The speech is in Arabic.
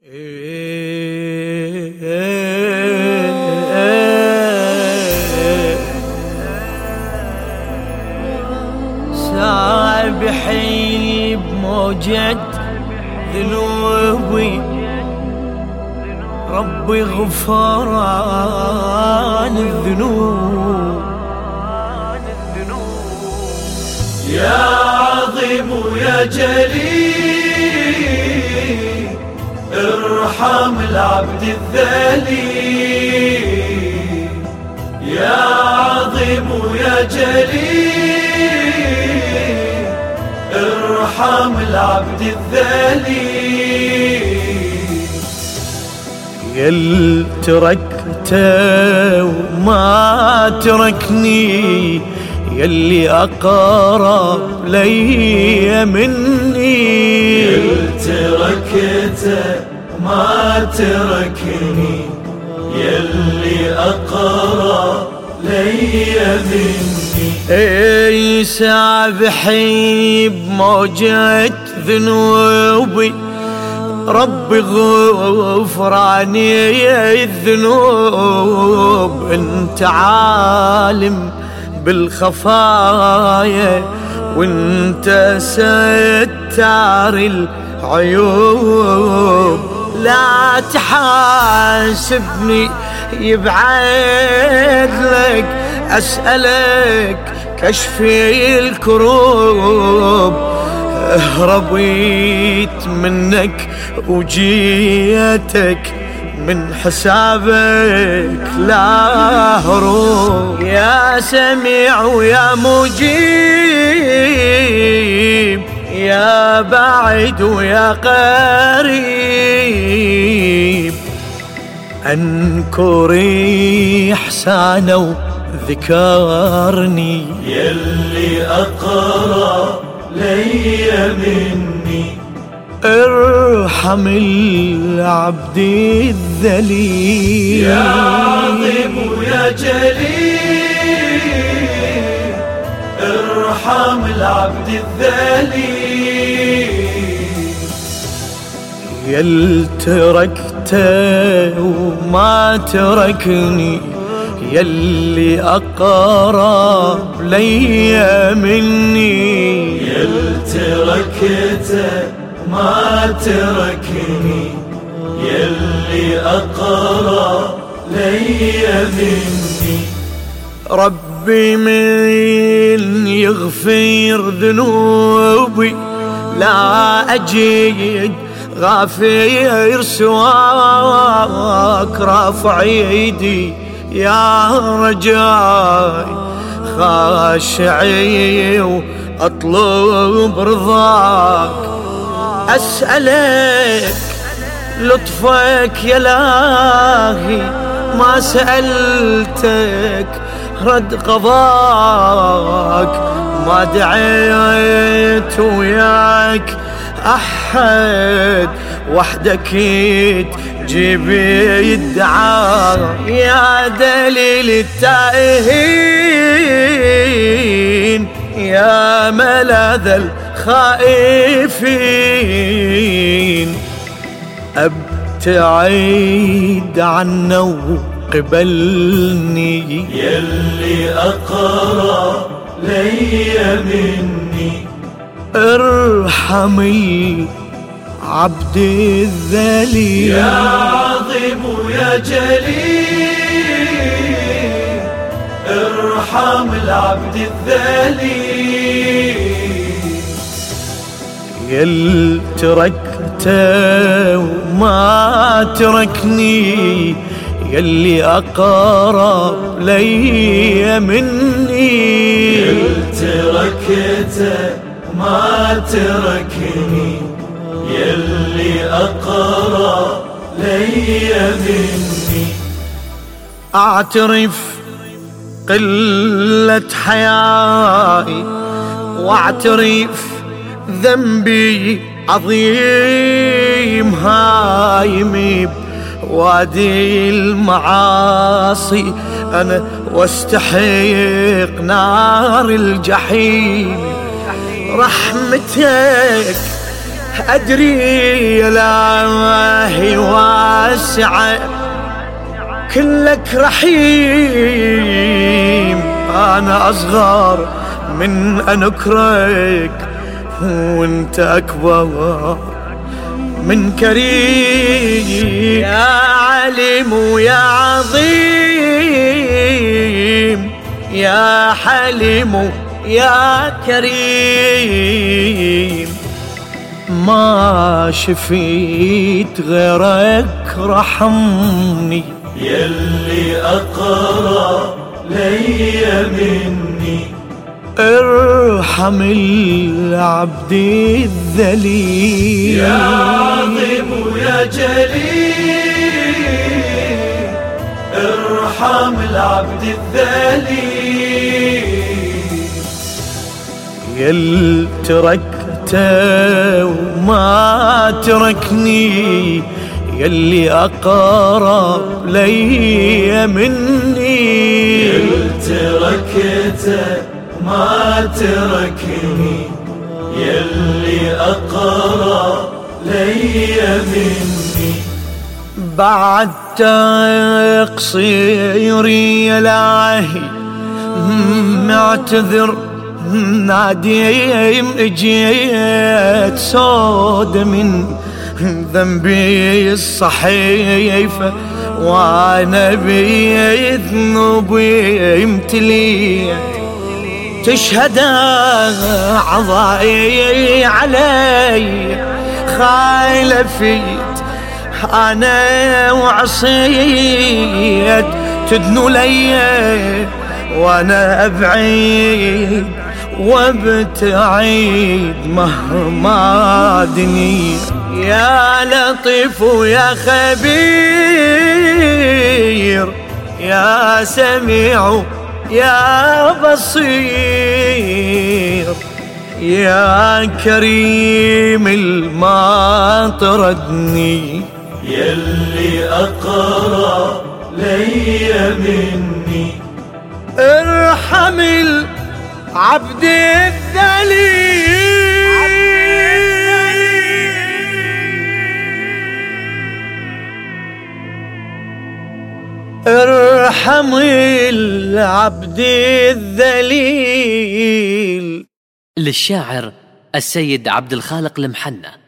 سابحي بموجة ذنوبي، ربي غفران الذنوب. يا عظيم يا جليل، ارحم العبد الذليل. يا عظيم يا جليل، ارحم العبد الذليل. يل تركته وما تركني، يلي أقرب لي مني. يل تركته ما تركني، يلي أقرب لي مني. اي سابحي بموجة ذنوبي، ربي غفراني الذنوب. انت عالم بالخفايا، وانت ستار العيوب. لا تحاسبني يبعد لك، أسألك كشفي الكروب. هربيت منك وجيتك، من حسابك لا هروب. يا سميع ويا مجيب، يا بعيد ويا قريب. أنكري إحسانه وذكرني، يلي أقرب لي مني. ارحم العبد الذليل. يا عظيم يا جليل، ارحم العبد الذليل. يل تركته وما تركني، يلي أقرب لي مني. يل تركته ما تركني، يلي أقرب لي مني. ربي من يغفر ذنوبي، لا أجد غافر سواك. رافع ايدي يا رجاي، خاشعي واطلب رضاك. أسألك لطفك يا لاهي، ما سألتك رد قضاك. ما دعيت وياك أحد، وحدك تجيب يدعى. يا دليل التائهين، يا ملاذ الخائفين. ابتعد عنا وقبلني، يلي أقرب لي مني. ارحم العبد الذليل. يا عظيم يا جليل، ارحم العبد الذليل. يل تركته وما تركني، يلي أقرب لي مني. يل تركته ما تركني، يلي أقرب لي مني. أعترف قلة حيائي، واعترف ذنبي عظيم. هايمي وادي المعاصي أنا، واستحق نار الجحيم. رحمتك أدري يا إلهي واسعة كلك رحيم، أنا أصغر من أنكرك وانت أكبر من كريم. يا عليم ويا عظيم، يا حليم يا كريم، ما شفيت غيرك رحمني، يلي أقرب لي مني. ارحم العبد الذليل، يا عظيم ويا جليل، ارحم العبد الذليل. يل تركته وما تركني، يلي أقرب لي مني. يل تركته ما تركني، يلي أقرب لي مني. بعد تقصير يا إلهي معتذر، ناديم اجيت سود من ذنبي الصحيفة، وانا بذنوبي امتليت، تشهد أعضائي علي خالفيت أنا وعصيت، تدنو لي وأنا أبعيد وابتعيد مهما دني. يا لطيف يا خبير، يا سميع يا بصير، يا كريم الما طردني، يلي أقرب لي مني. ارحم العبد الذليل، ارحم العبد الذليل. للشاعر السيد عبد الخالق المحنى.